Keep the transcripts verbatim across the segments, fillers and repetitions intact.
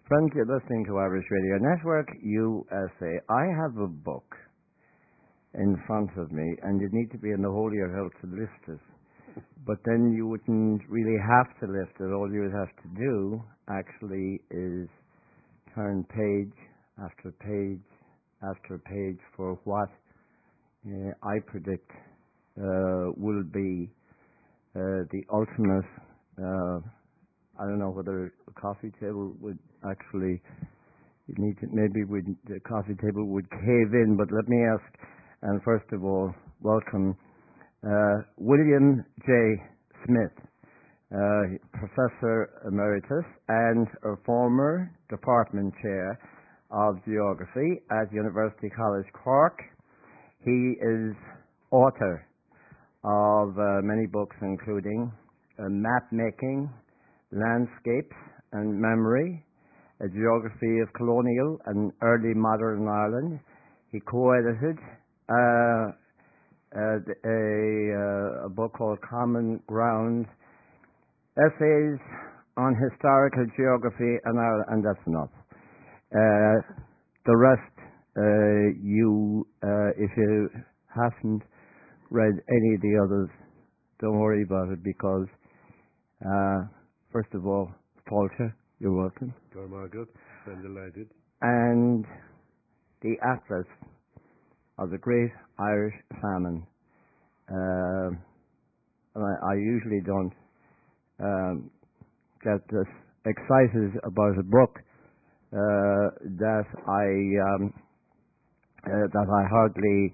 Friends, you're listening to Irish Radio Network, U S A. I have a book in front of me, and you'd need to be in the holier health to lift it. But then you wouldn't really have to lift it. All you would have to do, actually, is turn page after page after page for what uh, I predict uh, will be uh, the ultimate. Uh, I don't know whether a coffee table would actually. You need to, maybe would, the coffee table would cave in. But let me ask, and first of all, welcome uh, William J. Smith, uh, Professor Emeritus and a former Department Chair of Geography at University College Cork. He is author of uh, many books, including uh, Map Making, Landscapes and Memory, A Geography of Colonial and Early Modern Ireland. He co-edited uh, uh, a, uh, a book called Common Ground, Essays on Historical Geography and Ireland, and that's enough. Uh, the rest, uh, you, uh, if you haven't read any of the others, don't worry about it, because uh, first of all, Paulter, you're welcome. Good, I'm delighted. And the Atlas of the Great Irish Famine. Uh, I, I usually don't um, get this excited about a book uh, that I um, uh, that I hardly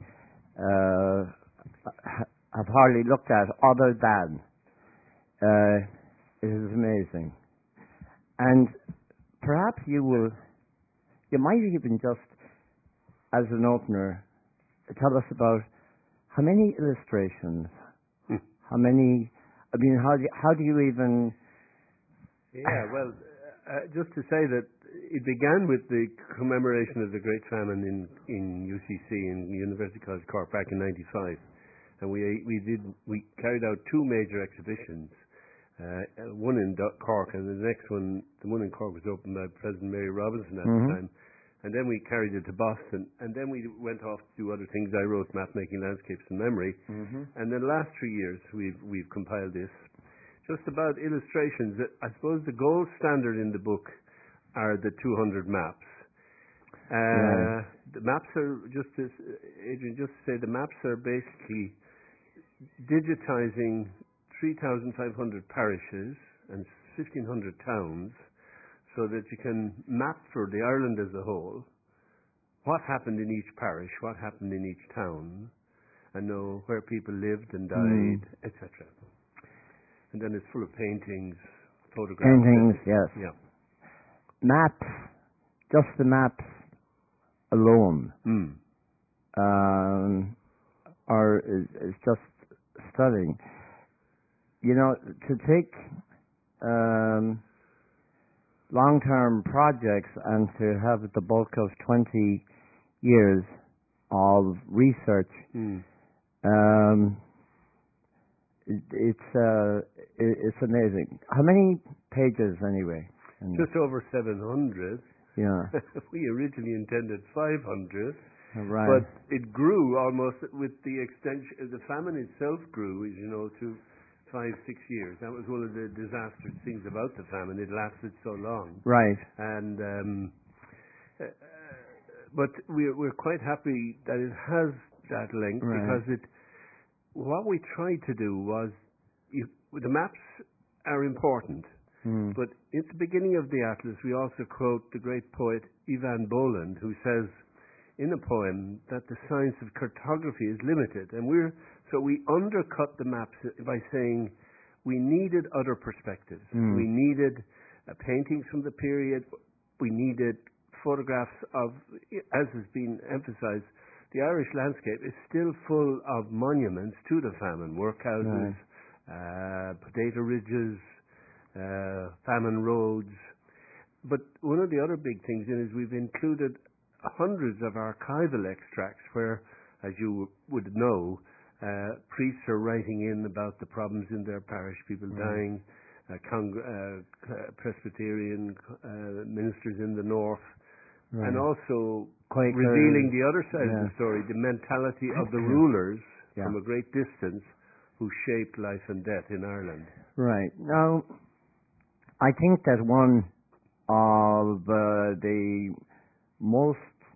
uh, ha- have hardly looked at, other than uh, it is amazing. And perhaps you will, you might even just, as an opener, tell us about how many illustrations, Hmm. how many, I mean, how do you, how do you even... Yeah, well, uh, just to say that it began with the commemoration of the Great Famine in, in U C C, in University College Cork, back in ninety-five. And we we did we carried out two major exhibitions. Uh, one in Cork, and the next one, the one in Cork, was opened by President Mary Robinson at Mm-hmm. the time. And then we carried it to Boston, and then we went off to do other things. I wrote Map Making, Landscapes and Memory. Mm-hmm. And then the last three years, we've we've compiled this, just about illustrations. I suppose the gold standard in the book are the two hundred maps. Uh, Yeah. The maps are, just as Adrian just said, the maps are basically digitizing three thousand five hundred parishes and fifteen hundred towns, so that you can map for the Ireland as a whole what happened in each parish, what happened in each town, and know where people lived and Mm. died, et cetera. And then it's full of paintings, photographs. Paintings, and- yes. Yeah. Maps, just the maps alone, Mm. um, are is, is just stunning. You know, to take um, long-term projects and to have the bulk of twenty years of research, Mm. um, it, it's uh, it, it's amazing. How many pages, anyway? And, Just over seven hundred. yeah, We originally intended five hundred. right. But it grew almost with the extension. The famine itself grew, as you know, to five, six years. That was one of the disastrous things about the famine. It lasted so long. Right. And um, uh, but we're we're quite happy that it has that length, Right. because it. What we tried to do was, you, the maps are important, Mm. but at the beginning of the atlas, we also quote the great poet Ivan Boland, who says in a poem that the science of cartography is limited, and we're so we undercut the maps by saying we needed other perspectives. Mm. We needed uh, paintings from the period. We needed photographs of, as has been emphasized, the Irish landscape is still full of monuments to the famine: workhouses, Right. uh, potato ridges, uh, famine roads. But one of the other big things in is we've included hundreds of archival extracts where, as you would know, uh, priests are writing in about the problems in their parish, people Mm. dying, uh, Cong- uh, Presbyterian uh, ministers in the north, right. and also Quakers, revealing the other side yeah. of the story, the mentality of the rulers yeah. from a great distance who shaped life and death in Ireland. Right. Now, I think that one of uh, the most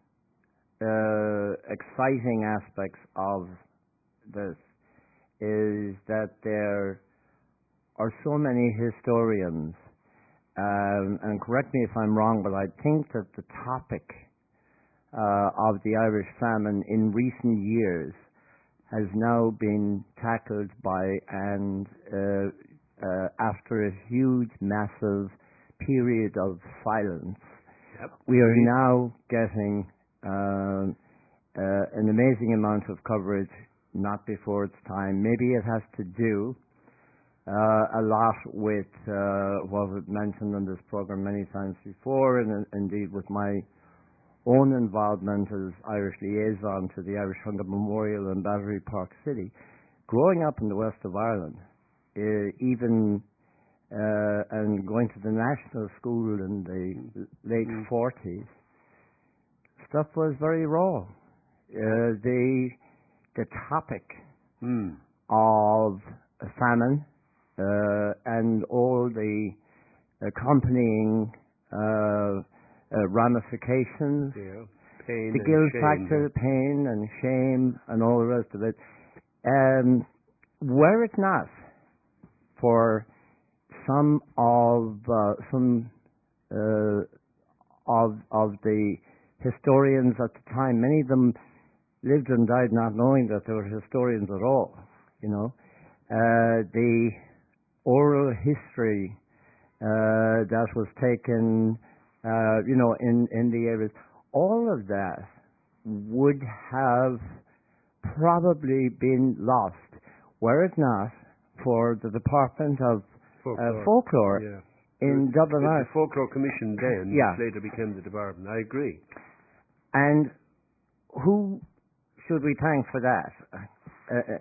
uh, exciting aspects of this is that there are so many historians, um, and correct me if I'm wrong, but I think that the topic uh, of the Irish famine in recent years has now been tackled by, and uh, uh, after a huge, massive period of silence, Yep. we are now getting uh, uh, an amazing amount of coverage, not before its time. Maybe it has to do uh, a lot with uh, what was mentioned on this program many times before, and uh, indeed with my own involvement as Irish liaison to the Irish Hunger Memorial in Battery Park City. Growing up in the west of Ireland, uh, even uh, and going to the national school in the late Mm. forties, stuff was very raw. Uh, the the topic Mm. of a famine uh, and all the accompanying uh, uh, ramifications, Yeah. Pain the and guilt shame. factor, pain and shame, and all the rest of it. Um, were it not for some of uh, some uh, of of the historians at the time, many of them lived and died not knowing that they were historians at all. You know, uh, the oral history uh, that was taken, uh, you know, in in the areas, all of that would have probably been lost were it not for the Department of Folklore. uh, Folklore Yeah. in the, Dublin. The Folklore Commission then, Yeah. which later became the department. I agree. And who should we thank for that? Uh, uh,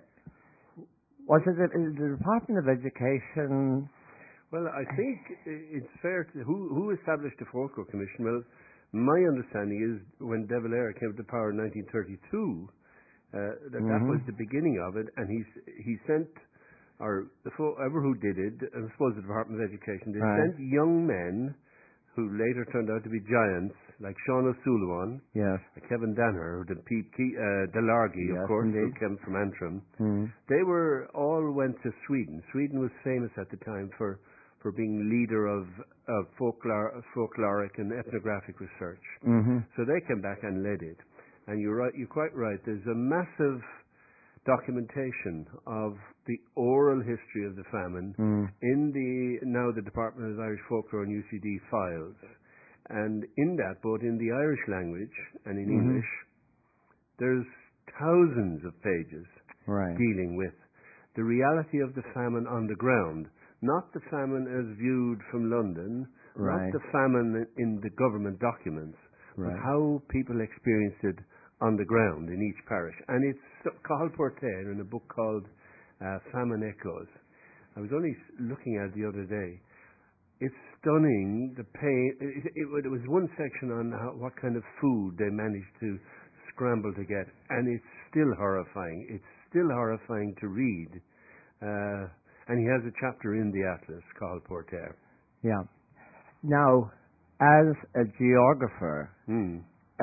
was it the, the Department of Education? Well, I think it's fair to... Who, who established the Folklore Commission? Well, my understanding is when De Valera came to power in nineteen thirty-two, uh, that Mm-hmm. that was the beginning of it, and he, he sent... or whoever who did it, I suppose the Department of Education, they Right. sent young men who later turned out to be giants, like Sean O'Sullivan, Yes. Kevin Danner, the Pete Key, uh, Delargy, Yes, of course, indeed. who came from Antrim. Mm. They were all went to Sweden. Sweden was famous at the time for, for being leader of, of folklore, folkloric and ethnographic research. Mm-hmm. So they came back and led it. And you're right, you're quite right. There's a massive documentation of the oral history of the famine Mm. in the now the Department of Irish Folklore and U C D files, and in that, both in the Irish language and in Mm-hmm. English, there's thousands of pages Right. dealing with the reality of the famine on the ground, not the famine as viewed from London, Right. not the famine in the government documents, Right. but how people experienced it on the ground in each parish. And it's Cathal Porter in a book called uh, Famine Echoes. I was only looking at it the other day. It's stunning, the pain. It, it, it was one section on how, what kind of food they managed to scramble to get, and it's still horrifying. It's still horrifying to read. Uh, and he has a chapter in the Atlas, Cathal Porter. Yeah. Now, as a geographer, Hmm.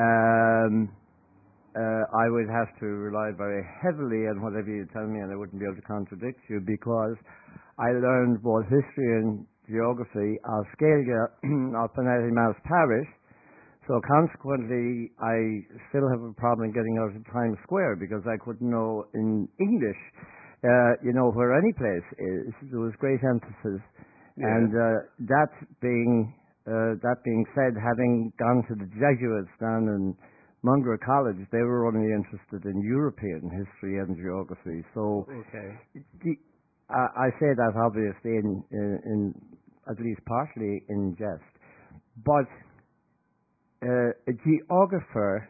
um, uh, I would have to rely very heavily on whatever you tell me, and I wouldn't be able to contradict you, because I learned both history and geography of Scalia of Penaltymouse Parish, so consequently I still have a problem getting out of Times Square, because I couldn't know in English, uh, you know, where any place is. There was great emphasis. Yeah. And uh, that being uh, that being said, having gone to the Jesuits down in Mungra College, they were only interested in European history and geography. So Okay. the, I, I say that obviously in, in, in at least partly in jest, but uh, a geographer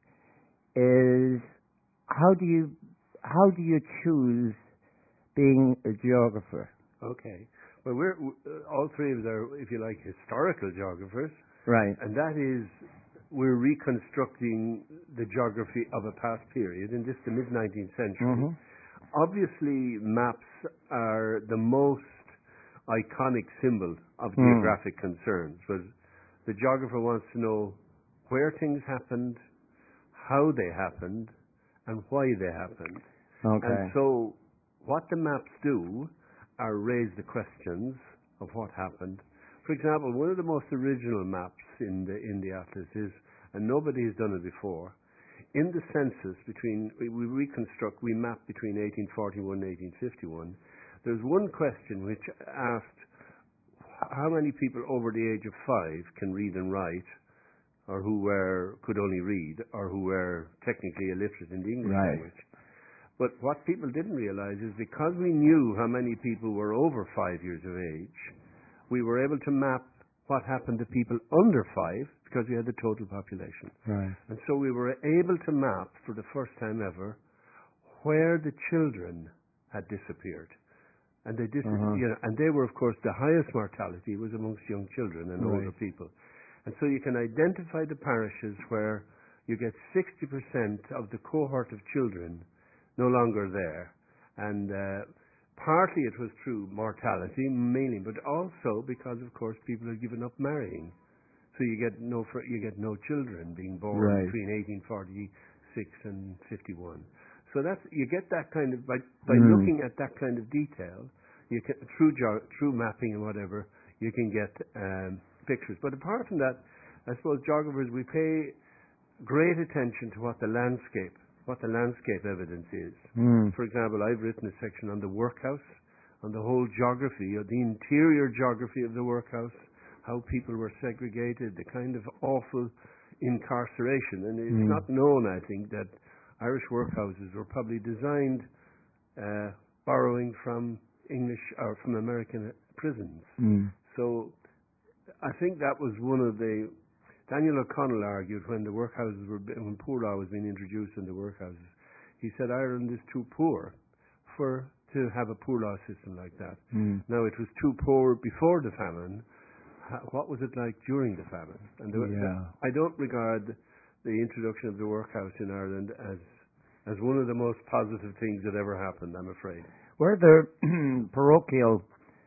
is how do you how do you choose being a geographer? Okay. Well, we're uh, all three of us are, if you like, historical geographers, Right. and that is we're reconstructing the geography of a past period in just the mid nineteenth century. Mm-hmm. Obviously, maps are the most iconic symbol of Mm. geographic concerns, but the geographer wants to know where things happened, how they happened, and why they happened. Okay. And so what the maps do are raise the questions of what happened. For example, one of the most original maps in the in the atlas is, and nobody has done it before, in the census between, we, we reconstruct, we map between eighteen forty-one and eighteen fifty-one, there's one question which asked how many people over the age of five can read and write, or who were, could only read, or who were technically illiterate in the English Right. language. But what people didn't realize is because we knew how many people were over five years of age, we were able to map what happened to people under five because we had the total population. Right. And so we were able to map for the first time ever where the children had disappeared. And they dis- Uh-huh. you know, and they were, of course, the highest mortality was amongst young children and Right. older people. And so you can identify the parishes where you get sixty percent of the cohort of children no longer there. And uh, partly it was through mortality, mainly, but also because, of course, people had given up marrying. So you get no fr- you get no children being born Right. between eighteen forty-six and fifty-one. So that's you get that kind of by by Mm. looking at that kind of detail, you can through jo- through mapping and whatever, you can get um, pictures. But apart from that, I suppose geographers we pay great attention to what the landscape what the landscape evidence is. Mm. For example, I've written a section on the workhouse, on the whole geography, of the interior geography of the workhouse, how people were segregated, the kind of awful incarceration. And it's Mm. not known, I think, that Irish workhouses were probably designed uh, borrowing from English or from American prisons. Mm. So I think that was one of the Daniel O'Connell argued when the workhouses were when poor law was being introduced in the workhouses. He said Ireland is too poor for to have a poor law system like that. Mm. Now it was too poor before the famine. What was it like during the famine? And the, Yeah. I don't regard the introduction of the workhouse in Ireland as as one of the most positive things that ever happened, I'm afraid. Were there parochial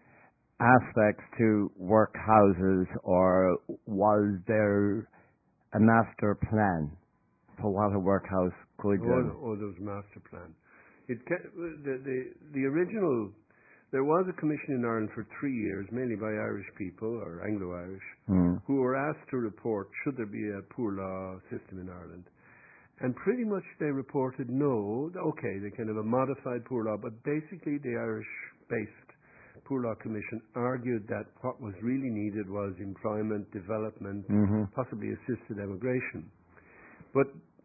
aspects to workhouses, or was there a master plan for what a workhouse could Oh, do? oh, there was a master plan. It ca- the, the the original. There was a commission in Ireland for three years, mainly by Irish people or Anglo-Irish, Mm. who were asked to report should there be a poor law system in Ireland. And pretty much they reported no, okay, they kind of a modified poor law, but basically the Irish-based Poor Law Commission argued that what was really needed was employment, development, Mm-hmm. possibly assisted emigration. But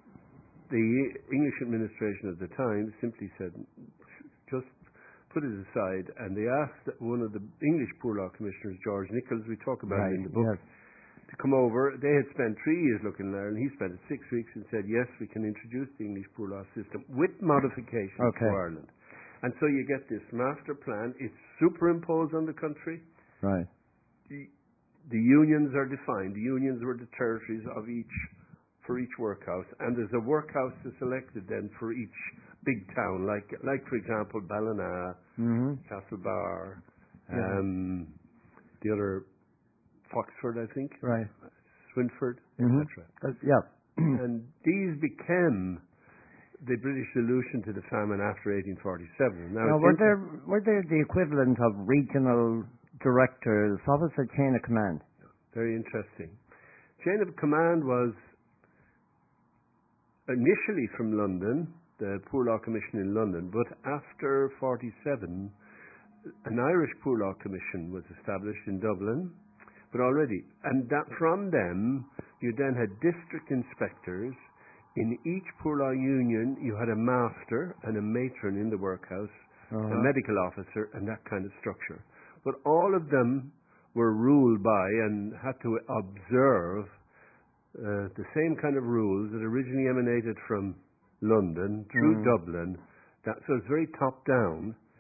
the English administration at the time simply said, just put it aside, and they asked one of the English Poor Law Commissioners, George Nichols, we talk about Right. it in the book, Yes. to come over. They had spent three years looking in Ireland. He spent it six weeks and said, yes, we can introduce the English poor law system with modifications Okay. to Ireland. And so you get this master plan. It's superimposed on the country. Right. The, the unions are defined. The unions were the territories of each, for each workhouse. And there's a workhouse that's selected then for each big town, like, like for example, Ballina, Mm-hmm. Castlebar, Yeah. um, the other, Foxford, I think. Right. Swinford, Mm-hmm. et cetera. Uh, yeah. And these became the British solution to the famine after eighteen forty-seven. Now, Now, it's were inter- there were there the equivalent of regional directors? What was the chain of command? very interesting. Chain of command was initially from London, the Poor Law Commission in London, but after forty-seven, an Irish Poor Law Commission was established in Dublin, but already, and that from them, you then had district inspectors. In each Poor Law Union, you had a master and a matron in the workhouse, Uh-huh. a medical officer, and that kind of structure. But all of them were ruled by and had to observe uh, the same kind of rules that originally emanated from London through Mm. Dublin. That, so it's very top down.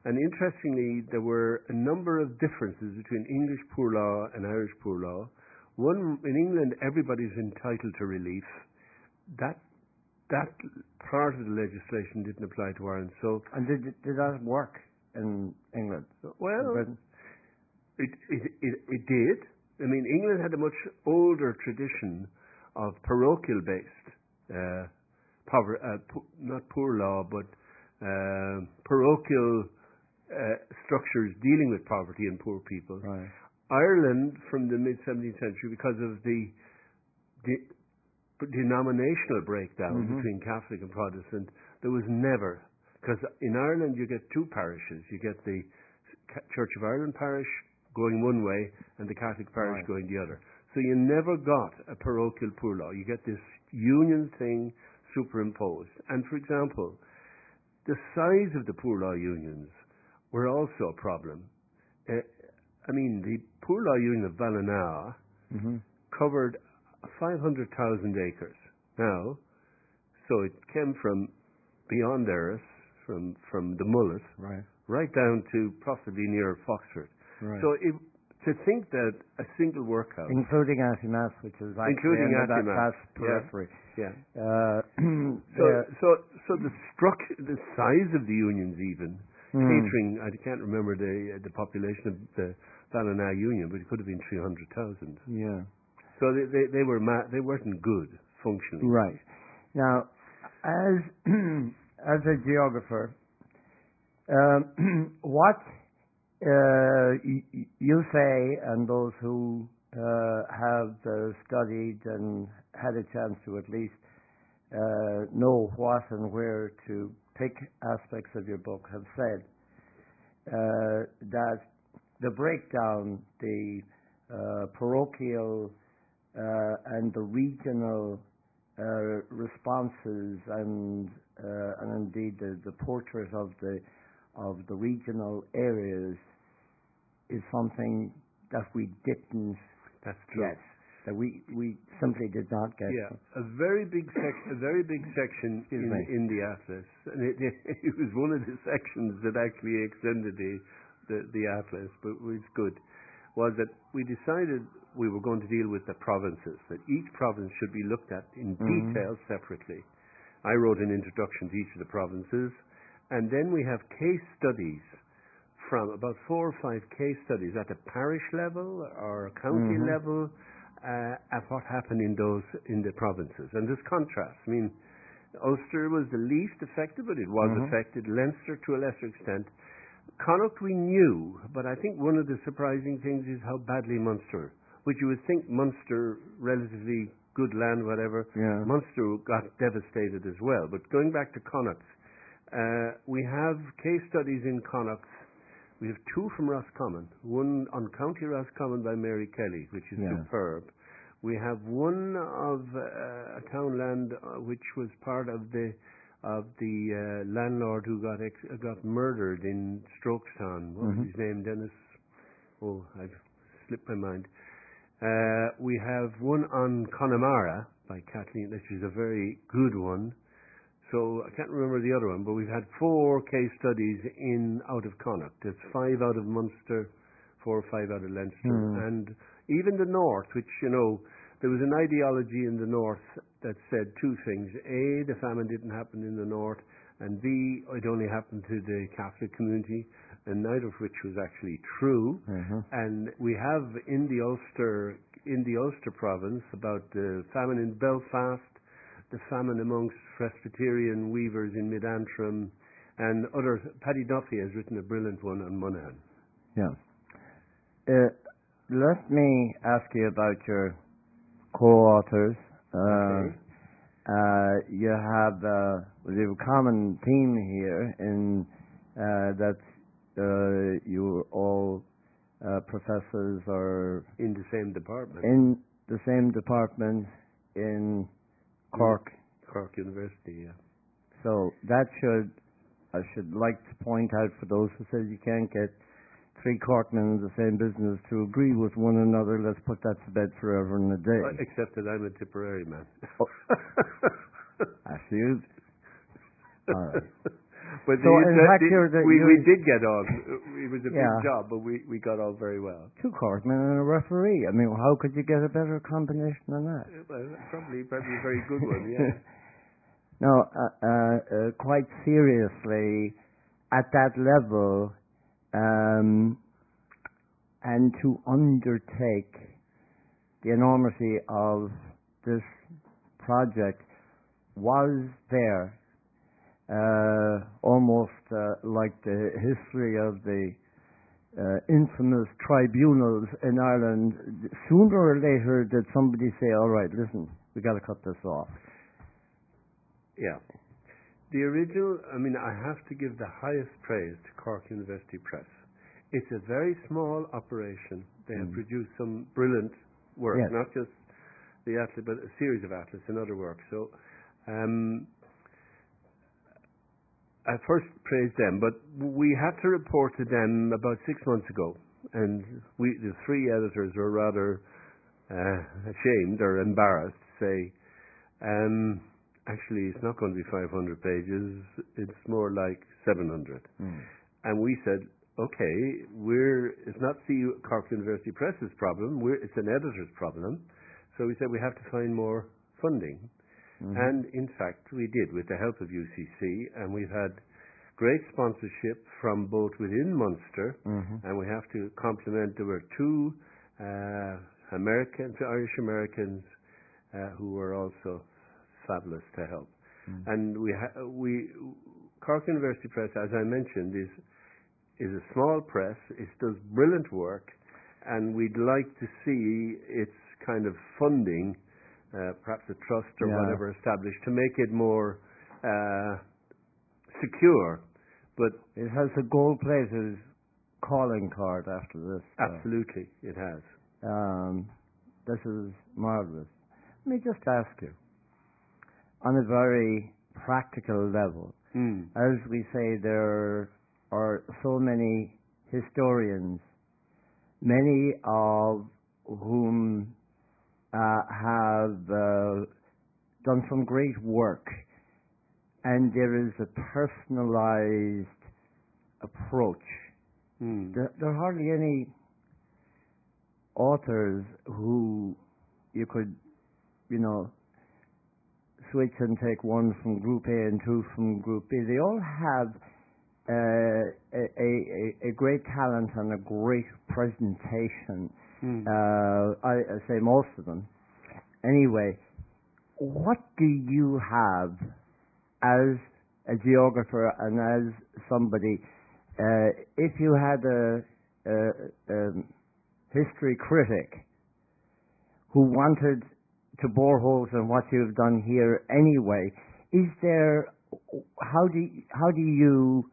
And interestingly, there were a number of differences between English poor law and Irish poor law. One, in England, everybody's entitled to relief. That that part of the legislation didn't apply to Ireland. So, and did did that work in England? Well, it, it it it did. I mean, England had a much older tradition of parochial-based, uh, pover- uh, po- not poor law, but uh, parochial uh, structures dealing with poverty and poor people. Right. Ireland, from the mid-seventeenth century, because of the de- denominational breakdown Mm-hmm. between Catholic and Protestant, there was never, because in Ireland you get two parishes. You get the Church of Ireland parish going one way and the Catholic parish Right. going the other. So you never got a parochial poor law. You get this union thing superimposed. And for example, the size of the poor law unions were also a problem. Uh, I mean, the poor law union of Ballina Mm-hmm. covered five hundred thousand acres. Now, so it came from beyond Erris, from, from the Mullet, Right. right down to possibly near Foxford. Right. So it, to think that a single workhouse, including Antimas, which is actually including under that, Antimas, that's yeah, periphery. yeah. Uh, So, uh, so, so the structure, the size of the unions, even mm, catering. I can't remember the the population of the Ballina Union, but it could have been three hundred thousand. yeah. So they they, they were ma- they weren't good functioning. Right. Now, as as a geographer, um, what uh, y- you say, and those who uh, have uh, studied and had a chance to at least uh, know what and where to pick aspects of your book, have said uh, that the breakdown, the uh, parochial uh, and the regional uh, responses and uh, and indeed the, the portrait of the of the regional areas is something that we didn't That's true. get, that we we simply did not get. Yeah, a very big section, a very big section Excuse in me. in the atlas, and it, it was one of the sections that actually extended the the, the atlas, but it was good. Was that we decided we were going to deal with the provinces, that each province should be looked at in Mhm. detail separately. I wrote an introduction to each of the provinces, and then we have case studies from about four or five case studies at the parish level or county Mhm. level uh, at what happened in those in the provinces. And there's contrast. I mean, Ulster was the least affected, but it was Mhm. affected. Leinster to a lesser extent. Connacht we knew, but I think one of the surprising things is how badly Munster, which you would think Munster, relatively good land, whatever, Yeah. Munster got devastated as well. But going back to Connacht, uh, we have case studies in Connacht. We have two from Roscommon, one on County Roscommon by Mary Kelly, which is Yeah. superb. We have one of uh, a townland uh, which was part of the of the uh, landlord who got ex- uh, got murdered in Strokestown. What Mhm. was his name? Dennis. Oh, I've slipped my mind. Uh, we have one on Connemara by Kathleen, which is a very good one. So I can't remember the other one, but we've had four case studies in out of Connacht. There's five out of Munster, four or five out of Leinster, Hmm. and even the North, which, you know, there was an ideology in the North that said two things. A, the famine didn't happen in the North, and B, it only happened to the Catholic community, and neither of which was actually true. Mhm. And we have in the Ulster, in the Ulster province, about the famine in Belfast, the famine amongst Presbyterian weavers in Mid-Antrim, and other. Paddy Duffy has written a brilliant one on Monaghan. Yeah. Uh, let me ask you about your co-authors. Uh, Okay. uh, you have uh, well, you have a common theme here in uh, that uh, you're all uh, professors or In the same department, in the same department in Cork. Cork University, yeah. So that should, I should like to point out for those who say you can't get three Corkmen in the same business to agree with one another, let's put that to bed forever and a day. Uh, Except that I'm a Tipperary man. Oh. I see you. All right. But So the, in the, fact, the, you're the, we, you're we did get on. It was a Yeah. big job, but we, we got on very well. two courtmen and a referee. I mean, how could you get a better combination than that? Uh, Well, probably, probably a very good one, yeah. No, uh, uh, uh, quite seriously, at that level, um, and to undertake the enormity of this project was there, uh, almost uh, like the history of the uh, infamous tribunals in Ireland. Sooner or later did somebody say, all right, listen, we got to cut this off. Yeah. The original, I mean, I have to give the highest praise to Cork University Press. It's a very small operation. They have Mm. produced some brilliant work, Yes. not just the atlas, but a series of atlas and other work. So, um, I first praised them, but we had to report to them about six months ago, and we, the three editors, were rather uh, ashamed or embarrassed to say, um, actually, it's not going to be five hundred pages. It's more like seven hundred. Mm. And we said, okay, we're it's not C U, Cork University Press's problem. We're, it's an editor's problem. So we said we have to find more funding. Mm-hmm. And in fact, we did with the help of U C C, and we've had great sponsorship from both within Munster, Mm-hmm. and we have to compliment. There were two uh, Americans, Irish Americans, uh, who were also fabulous to help. Mm. And we ha- we Cork University Press, as I mentioned, is is a small press. It does brilliant work, and we'd like to see its kind of funding, uh, perhaps a trust or Yeah. whatever, established to make it more uh, secure. But It has a gold-plated calling card after this. so, absolutely, it has. Um, this is marvelous. Let me just ask you, on a very practical level, Mm. as we say, there are so many historians, many of whom uh, have uh, done some great work, and there is a personalized approach. Mm. There, there are hardly any authors who you could, you know, switch and take one from Group A and two from Group B. They all have uh, a, a, a great talent and a great presentation. Mm. Uh, I, I say most of them. Anyway, what do you have as a geographer and as somebody, uh, if you had a, a, a history critic who wanted to bore holes in what you've done here anyway, is there, how do you, how do you,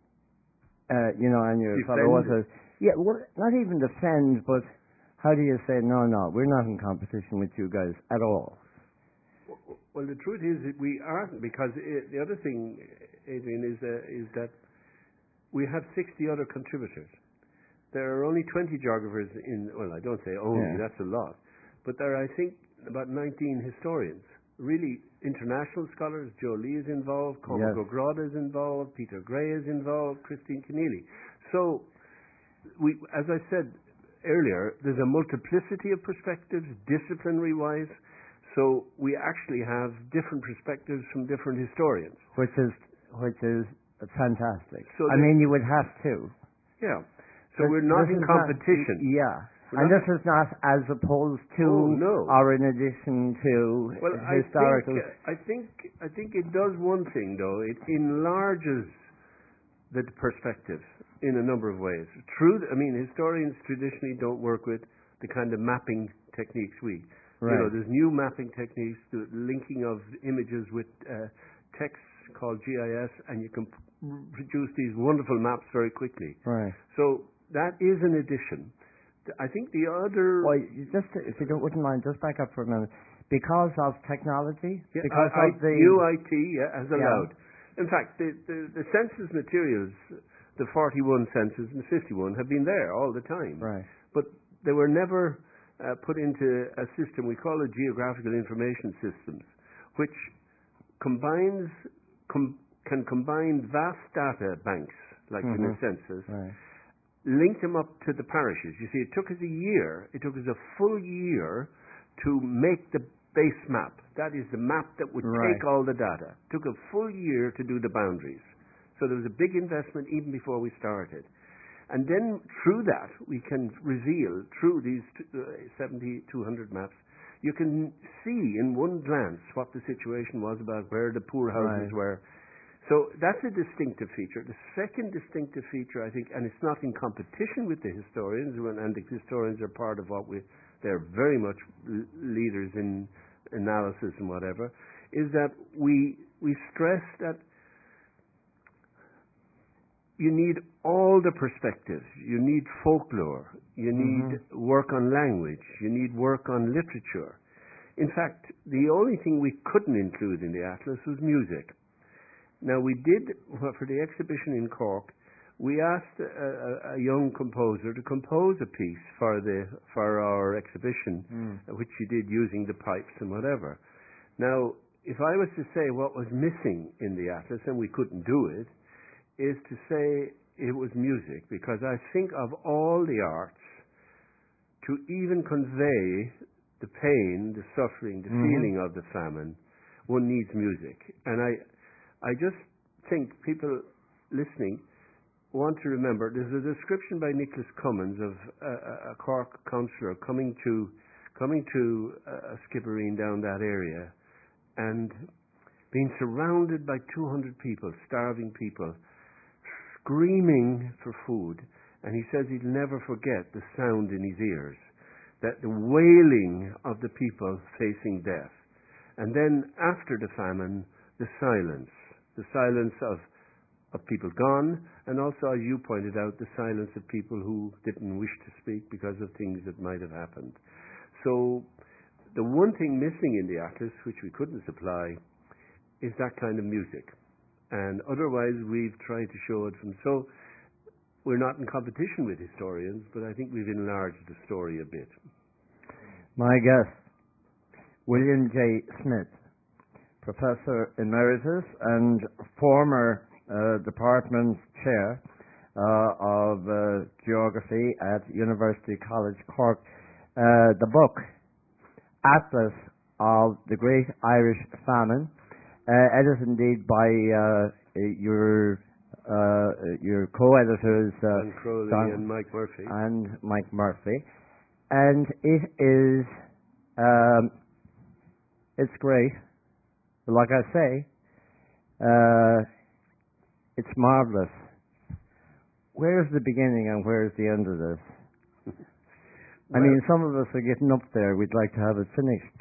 uh, you know, and your fellow authors, yeah, well, not even defend, but how do you say, no, no, we're not in competition with you guys at all? Well, the truth is that we aren't, because it, the other thing, Adrian, is, uh, is that we have sixty other contributors. There are only twenty geographers in, well, I don't say only, Yeah. that's a lot, but there are, I think, about nineteen historians. Really international scholars. Joe Lee is involved, Cormac Yes. O'Grada is involved, Peter Gray is involved, Christine Keneally. So, we, as I said earlier, there's a multiplicity of perspectives, disciplinary-wise, so we actually have different perspectives from different historians. Which is, which is fantastic. So I the- mean, you would have to. Yeah. So This- we're not this in is competition. yeah. We're And not- this is not as opposed to Oh, no. or in addition to Well, I historical. think, I think I think it does one thing though. It enlarges the perspective in a number of ways. True, I mean, historians traditionally don't work with the kind of mapping techniques we. Right. You know, there's new mapping techniques, the linking of images with uh, text called G I S, and you can p- produce these wonderful maps very quickly. Right. So that is an addition. I think the other. Well, you just if you don't wouldn't mind, just back up for a minute. Because of technology, Yeah, because I, of the U I T yeah, has Yeah. allowed. In fact, the, the, the census materials, the forty-one census and the fifty-one, have been there all the time. right. But they were never uh, put into a system we call it geographical information systems, which combines com- can combine vast data banks, like Mm-hmm. in a census, Right. link them up to the parishes. You see, it took us a year, it took us a full year to make the base map. That is the map that would Right. take all the data. It took a full year to do the boundaries. So there was a big investment even before we started. And then through that, we can reveal, through these seventy, two hundred maps, you can see in one glance what the situation was about where the poor houses Right. were. So that's a distinctive feature. The second distinctive feature, I think, and it's not in competition with the historians, and the historians are part of what we, they're very much leaders in analysis and whatever, is that we we stress that you need all the perspectives. You need folklore. You need Mm-hmm. work on language. You need work on literature. In fact, the only thing we couldn't include in the atlas was music. Now, we did, well, for the exhibition in Cork, we asked a, a, a young composer to compose a piece for the for our exhibition, Mm. which she did using the pipes and whatever. Now, if I was to say what was missing in the atlas, and we couldn't do it, is to say it was music, because I think of all the arts, to even convey the pain, the suffering, the Mm-hmm. feeling of the famine, one needs music. And I, I just think people listening want to remember, there's a description by Nicholas Cummins of a, a Cork councillor coming to coming to a Skibbereen down that area and being surrounded by two hundred people, starving people, screaming for food. And he says he'll never forget the sound in his ears, that the wailing of the people facing death. And then after the famine, the silence, the silence of of people gone, and also, as you pointed out, the silence of people who didn't wish to speak because of things that might have happened. So the one thing missing in the atlas, which we couldn't supply, is that kind of music. And otherwise, we've tried to show it from, so we're not in competition with historians, but I think we've enlarged the story a bit. My guest, William J. Smith, Professor Emeritus and former uh, Department Chair uh, of uh, Geography at University College Cork. Uh, the book, Atlas of the Great Irish Famine, uh, edited indeed by uh, your uh, your co-editors uh, Don Crowley Don and Mike Murphy. and Mike Murphy, and it is um, it's great. Like I say, uh, it's marvelous. Where's the beginning and where's the end of this? I Well- mean, some of us are getting up there. We'd like to have it finished.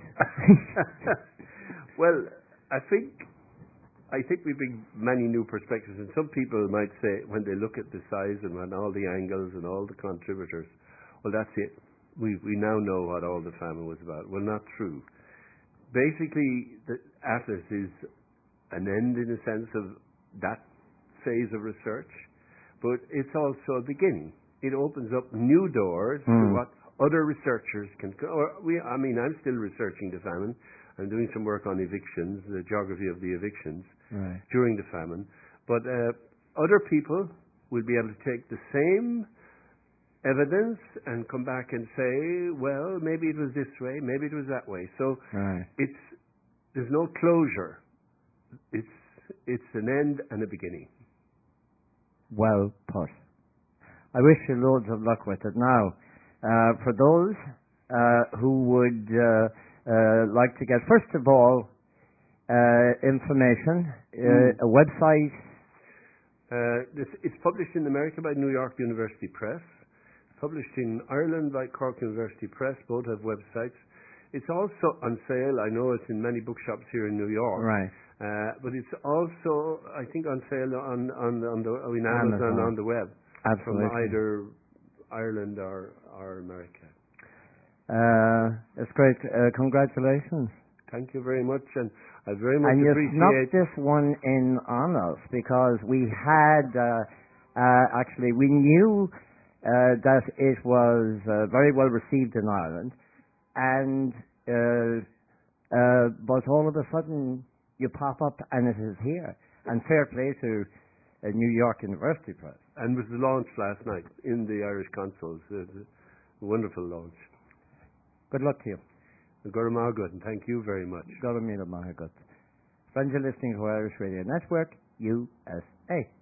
Well, I think I think we bring many new perspectives, and some people might say, when they look at the size and when all the angles and all the contributors, well, that's it. We we now know what all the famine was about. Well, not true. Basically, the atlas is an end in a sense of that phase of research, but it's also a beginning. It opens up new doors to Hmm. what other researchers can. Or we, I mean, I'm still researching the famine. I'm doing some work on evictions, the geography of the evictions Right. during the famine. But uh, other people will be able to take the same evidence and come back and say, well, maybe it was this way, maybe it was that way. So Right. it's there's no closure. It's it's an end and a beginning. Well put. I wish you loads of luck with it. Now, uh, for those uh, who would uh, uh, like to get, first of all, uh, information, uh, Mm. a website. Uh, this, it's published in America by New York University Press. Published in Ireland by Cork University Press. Both have websites. It's also on sale. I know it's in many bookshops here in New York. Right. Uh, but it's also, I think, on sale on on, on the in Amazon, Amazon. on the web Absolutely. from either Ireland or or America. Uh, it's great. Uh, congratulations. Thank you very much, and I very much And you appreciate. snuck this one in on us because we had uh, uh, actually we knew uh, that it was uh, very well received in Ireland, and uh, uh, but all of a sudden you pop up and it is here. And fair play to a New York University Press. And was the launch last night in the Irish consoles. It was a wonderful launch. Good luck to you. Guramagut, and thank you very much. Guramagut. Friends, you're listening to Irish Radio Network, U S A.